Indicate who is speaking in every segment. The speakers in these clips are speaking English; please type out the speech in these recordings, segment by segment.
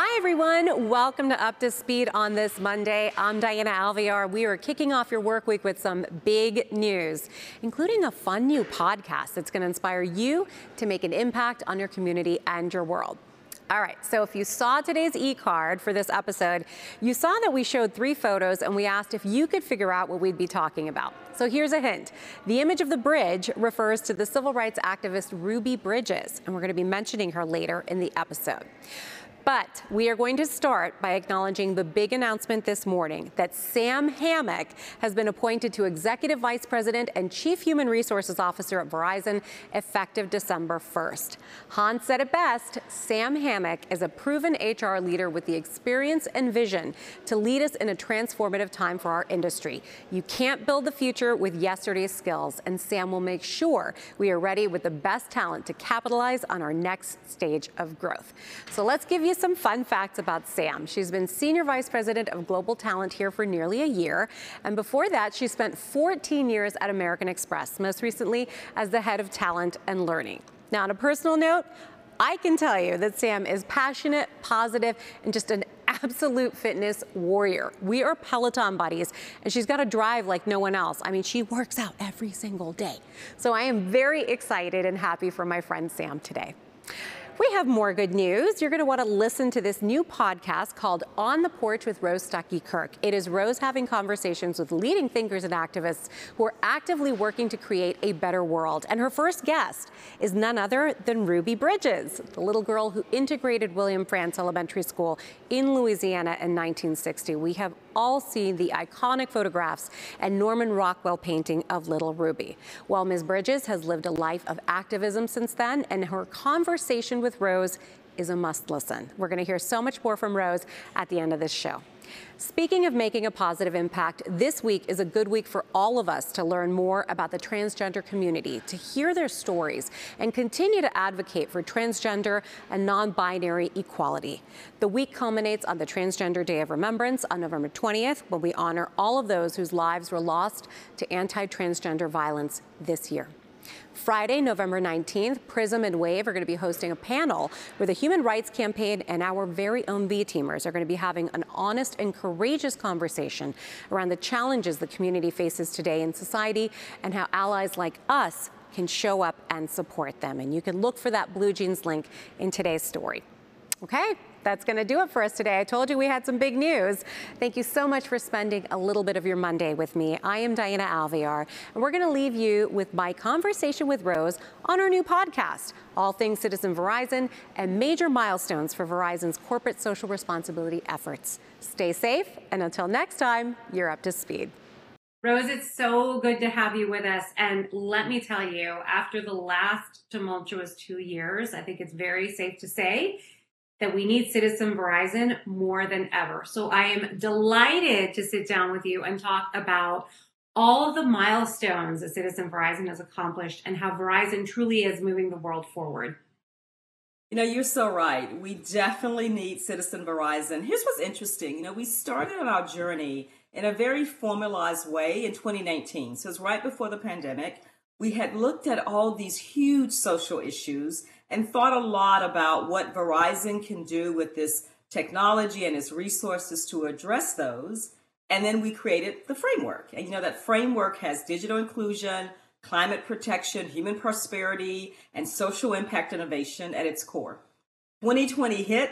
Speaker 1: Hi, everyone. Welcome to Up to Speed on this Monday. I'm Diana Alvear. We are kicking off your work week with some big news, including a fun new podcast that's going to inspire you to make an impact on your community and your world. All right, so if you saw today's e-card for this episode, you saw that we showed 3 photos and we asked if you could figure out what we'd be talking about. So here's a hint. The image of the bridge refers to the civil rights activist Ruby Bridges, and we're going to be mentioning her later in the episode. But we are going to start by acknowledging the big announcement this morning that Sam Hammock has been appointed to Executive Vice President and Chief Human Resources Officer at Verizon effective December 1st. Hans said it best, Sam Hammock is a proven HR leader with the experience and vision to lead us in a transformative time for our industry. You can't build the future with yesterday's skills, and Sam will make sure we are ready with the best talent to capitalize on our next stage of growth. So let's give you some fun facts about Sam. She's been Senior Vice President of Global Talent here for nearly a year. And before that, she spent 14 years at American Express, most recently as the head of talent and learning. Now, on a personal note, I can tell you that Sam is passionate, positive, and just an absolute fitness warrior. We are Peloton buddies, and she's got a drive like no one else. I mean, she works out every single day. So I am very excited and happy for my friend Sam today. We have more good news. You're going to want to listen to this new podcast called On the Porch with Rose Stuckey-Kirk. It is Rose having conversations with leading thinkers and activists who are actively working to create a better world. And her first guest is none other than Ruby Bridges, the little girl who integrated William Frantz Elementary School in Louisiana in 1960. We have all seen the iconic photographs and Norman Rockwell painting of little Ruby. Well, Ms. Bridges has lived a life of activism since then, and her conversation with Rose is a must listen. We're going to hear so much more from Rose at the end of this show. Speaking of making a positive impact, this week is a good week for all of us to learn more about the transgender community, to hear their stories, and continue to advocate for transgender and non-binary equality. The week culminates on the Transgender Day of Remembrance on November 20th, when we honor all of those whose lives were lost to anti-transgender violence this year. Friday, November 19th, Prism and Wave are going to be hosting a panel where the Human Rights Campaign and our very own V-Teamers are going to be having an honest and courageous conversation around the challenges the community faces today in society and how allies like us can show up and support them. And you can look for that Blue Jeans link in today's story. Okay, that's going to do it for us today. I told you we had some big news. Thank you so much for spending a little bit of your Monday with me. I am Diana Alvear, and we're going to leave you with my conversation with Rose on our new podcast, All Things Citizen Verizon and major milestones for Verizon's corporate social responsibility efforts. Stay safe, and until next time, you're up to speed. Rose, it's so good to have you with us. And let me tell you, after the last tumultuous 2 years, I think it's very safe to say that we need Citizen Verizon more than ever. So I am delighted to sit down with you and talk about all of the milestones that Citizen Verizon has accomplished and how Verizon truly is moving the world forward.
Speaker 2: You know, you're so right. We definitely need Citizen Verizon. Here's what's interesting. You know, we started on our journey in a very formalized way in 2019. So it's right before the pandemic. We had looked at all these huge social issues and thought a lot about what Verizon can do with this technology and its resources to address those. And then we created the framework. And you know, that framework has digital inclusion, climate protection, human prosperity, and social impact innovation at its core. 2020 hit,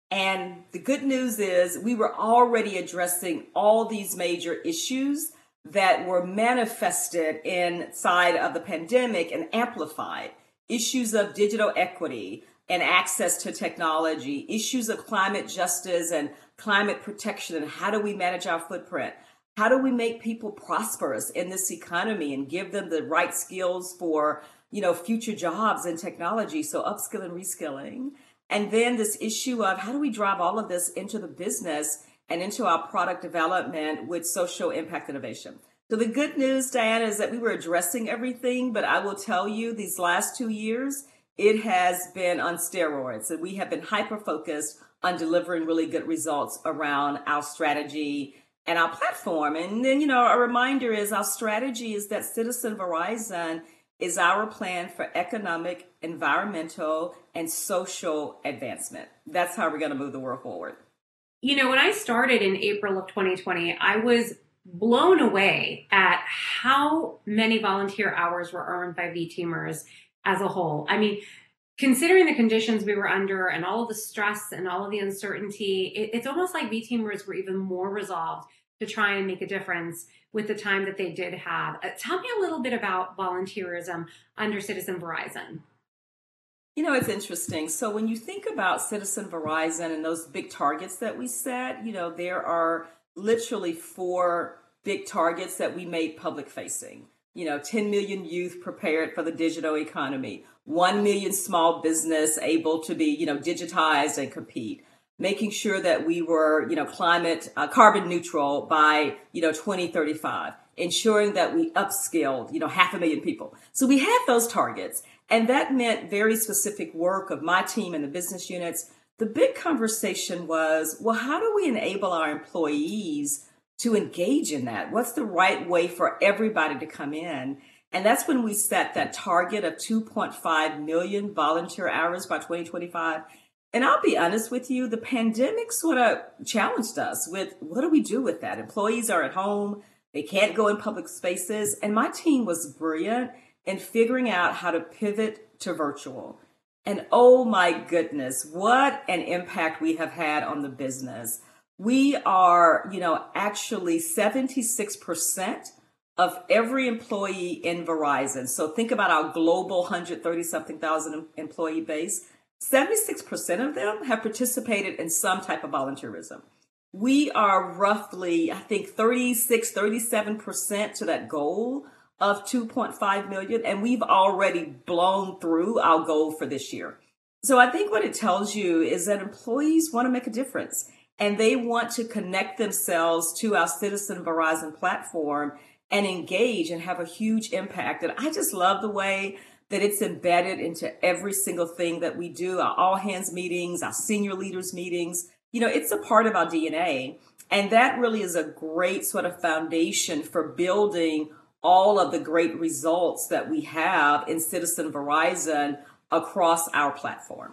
Speaker 2: and the good news is we were already addressing all these major issues that were manifested inside of the pandemic and amplified. Issues of digital equity and access to technology, issues of climate justice and climate protection, and how do we manage our footprint? How do we make people prosperous in this economy and give them the right skills for, future jobs and technology? So upskilling and reskilling. And then this issue of how do we drive all of this into the business and into our product development with social impact innovation? So the good news, Diana, is that we were addressing everything, but I will tell you these last 2 years, it has been on steroids. And we have been hyper-focused on delivering really good results around our strategy and our platform. And then, a reminder is our strategy is that Citizen Verizon is our plan for economic, environmental, and social advancement. That's how we're going to move the world forward.
Speaker 3: You know, when I started in April of 2020, I was blown away at how many volunteer hours were earned by V-Teamers as a whole. I mean, considering the conditions we were under and all of the stress and all of the uncertainty, it's almost like V-Teamers were even more resolved to try and make a difference with the time that they did have. Tell me a little bit about volunteerism under Citizen Verizon.
Speaker 2: You know, it's interesting. So when you think about Citizen Verizon and those big targets that we set, you know, there are literally 4 big targets that we made public facing. You know, 10 million youth prepared for the digital economy, 1 million small business able to be, you know, digitized and compete, making sure that we were, you know, carbon neutral by, you know, 2035, ensuring that we upskilled, you know, 500,000 people. So we had those targets. And that meant very specific work of my team and the business units. The big conversation was, well, how do we enable our employees to engage in that? What's the right way for everybody to come in? And that's when we set that target of 2.5 million volunteer hours by 2025. And I'll be honest with you, the pandemic sort of challenged us with what do we do with that? Employees are at home, they can't go in public spaces. And my team was brilliant in figuring out how to pivot to virtual. And oh my goodness, what an impact we have had on the business. We are, you know, actually 76% of every employee in Verizon. So think about our global 130-something thousand employee base. 76% of them have participated in some type of volunteerism. We are roughly, I think, 37% to that goal of 2.5 million, and we've already blown through our goal for this year. So I think what it tells you is that employees want to make a difference, and they want to connect themselves to our Citizen Verizon platform and engage and have a huge impact. And I just love the way that it's embedded into every single thing that we do, our all hands meetings, our senior leaders meetings. You know, it's a part of our DNA. And that really is a great sort of foundation for building all of the great results that we have in Citizen Verizon across our platform.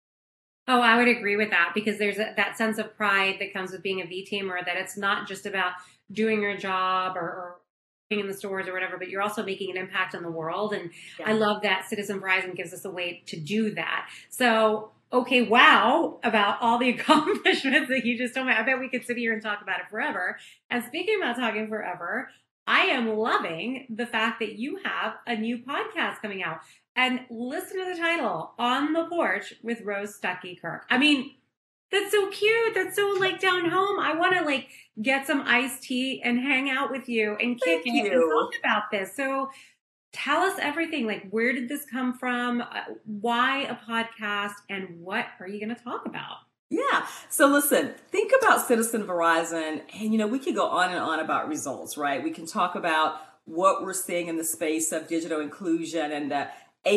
Speaker 3: Oh, I would agree with that because there's that sense of pride that comes with being a V-Teamer, that it's not just about doing your job or being in the stores or whatever, but you're also making an impact on the world. And yeah. I love that Citizen Verizon gives us a way to do that. So, okay, wow, about all the accomplishments that you just told me. I bet we could sit here and talk about it forever. And speaking about talking forever, I am loving the fact that you have a new podcast coming out. And listen to the title, On the Porch with Rose Stuckey Kirk. I mean, that's so cute. That's so like down home. I want to like get some iced tea and hang out with you and kick it and talk about this. So tell us everything. Like, where did this come from? Why a podcast? And what are you going to talk about?
Speaker 2: Yeah. So listen, think about Citizen Verizon, and, you know, we could go on and on about results, right? We can talk about what we're seeing in the space of digital inclusion and the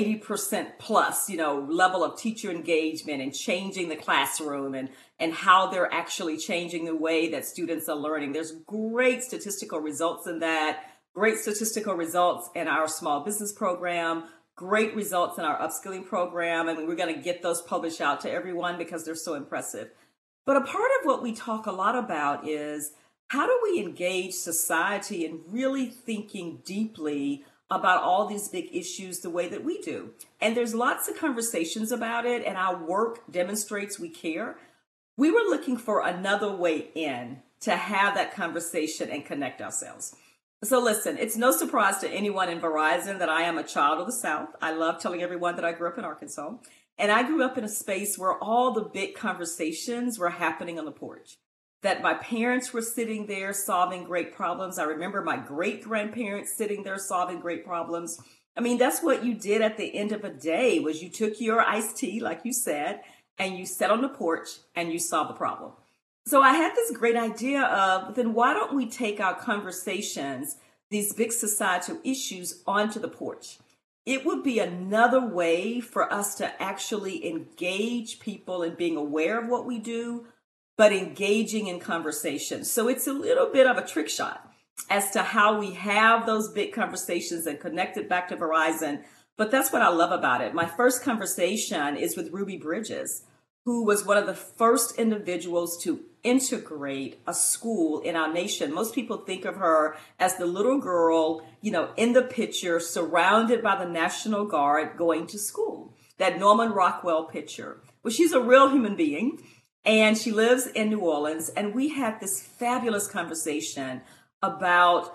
Speaker 2: 80% plus, you know, level of teacher engagement and changing the classroom and how they're actually changing the way that students are learning. There's great statistical results in that, great statistical results in our small business program, great results in our upskilling program. I mean, we're going to get those published out to everyone because they're so impressive. But a part of what we talk a lot about is how do we engage society in really thinking deeply about all these big issues the way that we do. And there's lots of conversations about it, and our work demonstrates we care. We were looking for another way in to have that conversation and connect ourselves. So listen, it's no surprise to anyone in Verizon that I am a child of the South. I love telling everyone that I grew up in Arkansas. And I grew up in a space where all the big conversations were happening on the porch. That my parents were sitting there solving great problems. I remember my great-grandparents sitting there solving great problems. I mean, that's what you did at the end of a day, was you took your iced tea, like you said, and you sat on the porch and you solved the problem. So I had this great idea of, then why don't we take our conversations, these big societal issues, onto the porch? It would be another way for us to actually engage people in being aware of what we do, but engaging in conversation. So it's a little bit of a trick shot. as to how we have those big conversations and connect it back to Verizon. But that's what I love about it. My first conversation is with Ruby Bridges, who was one of the first individuals to integrate a school in our nation. Most people think of her as the little girl, in the picture, surrounded by the National Guard going to school, that Norman Rockwell picture. Well, she's a real human being, and she lives in New Orleans. And we had this fabulous conversation about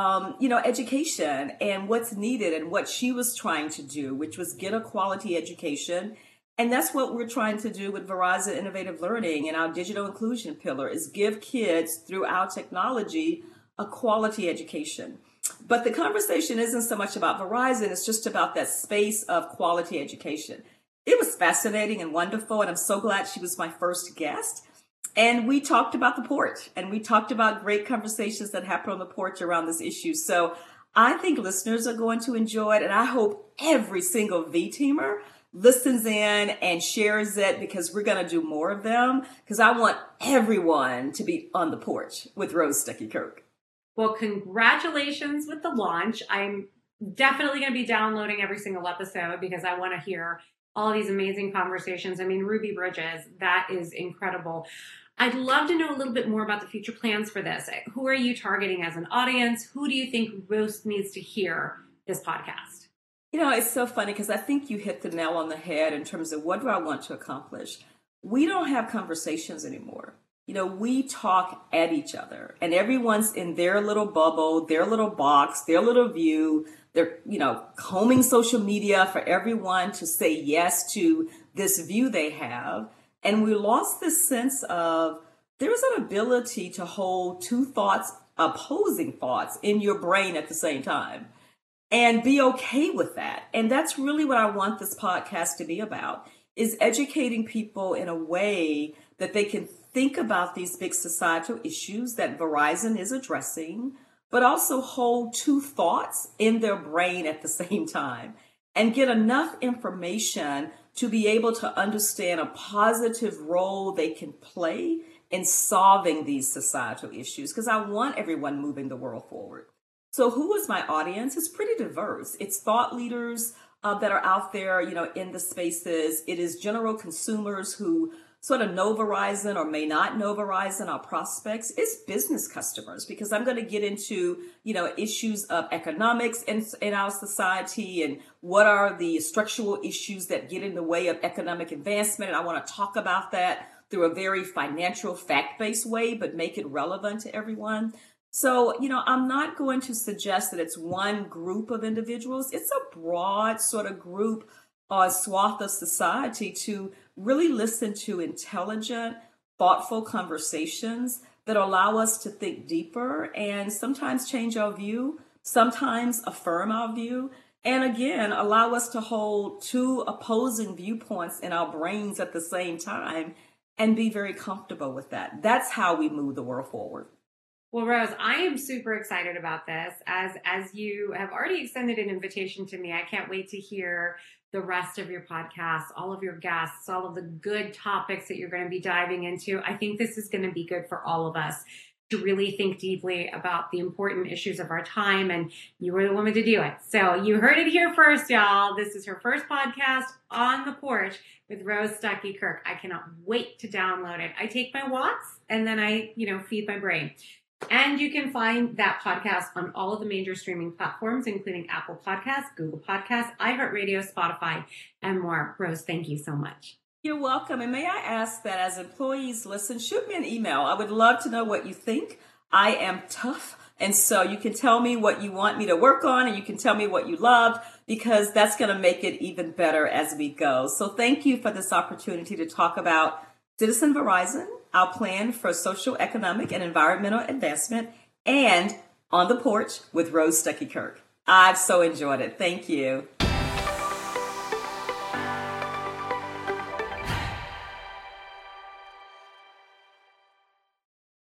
Speaker 2: education and what's needed and what she was trying to do, which was get a quality education. And that's what we're trying to do with Verizon Innovative Learning and our digital inclusion pillar, is give kids through our technology a quality education. But the conversation isn't so much about Verizon, it's just about that space of quality education. It was fascinating and wonderful, and I'm so glad she was my first guest. And we talked about the porch, and we talked about great conversations that happened on the porch around this issue. So I think listeners are going to enjoy it, and I hope every single V-teamer listens in and shares it, because we're going to do more of them, because I want everyone to be on the porch with Rose Stuckey-Kirk.
Speaker 3: Well, congratulations with the launch. I'm definitely going to be downloading every single episode because I want to hear all these amazing conversations. I mean, Ruby Bridges, that is incredible. I'd love to know a little bit more about the future plans for this. Who are you targeting as an audience? Who do you think most needs to hear this podcast?
Speaker 2: It's so funny because I think you hit the nail on the head in terms of what do I want to accomplish. We don't have conversations anymore. We talk at each other, and everyone's in their little bubble, their little box, their little view. They're, combing social media for everyone to say yes to this view they have. And we lost this sense of there's an ability to hold two thoughts, opposing thoughts in your brain at the same time, and be okay with that. And that's really what I want this podcast to be about, is educating people in a way that they can think about these big societal issues that Verizon is addressing, but also hold two thoughts in their brain at the same time and get enough information to be able to understand a positive role they can play in solving these societal issues, because I want everyone moving the world forward. So who is my audience? It's pretty diverse. It's thought leaders that are out there, in the spaces. It is general consumers who sort of know Verizon or may not know Verizon, our prospects. It's business customers, because I'm going to get into, issues of economics in our society, and what are the structural issues that get in the way of economic advancement. And I want to talk about that through a very financial, fact-based way, but make it relevant to everyone. So, I'm not going to suggest that it's one group of individuals. It's a broad sort of group or swath of society to really listen to intelligent, thoughtful conversations that allow us to think deeper and sometimes change our view, sometimes affirm our view, and again, allow us to hold two opposing viewpoints in our brains at the same time and be very comfortable with that. That's how we move the world forward.
Speaker 3: Well, Rose, I am super excited about this. As you have already extended an invitation to me, I can't wait to hear the rest of your podcast, all of your guests, all of the good topics that you're going to be diving into. I think this is going to be good for all of us to really think deeply about the important issues of our time, and you were the woman to do it. So you heard it here first, y'all. This is her first podcast on the porch with Rose Stuckey-Kirk. I cannot wait to download it. I take my walks and then I, feed my brain. And you can find that podcast on all of the major streaming platforms, including Apple Podcasts, Google Podcasts, iHeartRadio, Spotify, and more. Rose, thank you so much.
Speaker 2: You're welcome. And may I ask that as employees listen, shoot me an email. I would love to know what you think. I am tough. And so you can tell me what you want me to work on, and you can tell me what you loved, because that's going to make it even better as we go. So thank you for this opportunity to talk about Citizen Verizon, our plan for social, economic, and environmental advancement, and On the Porch with Rose Stuckey-Kirk. I've so enjoyed it. Thank you.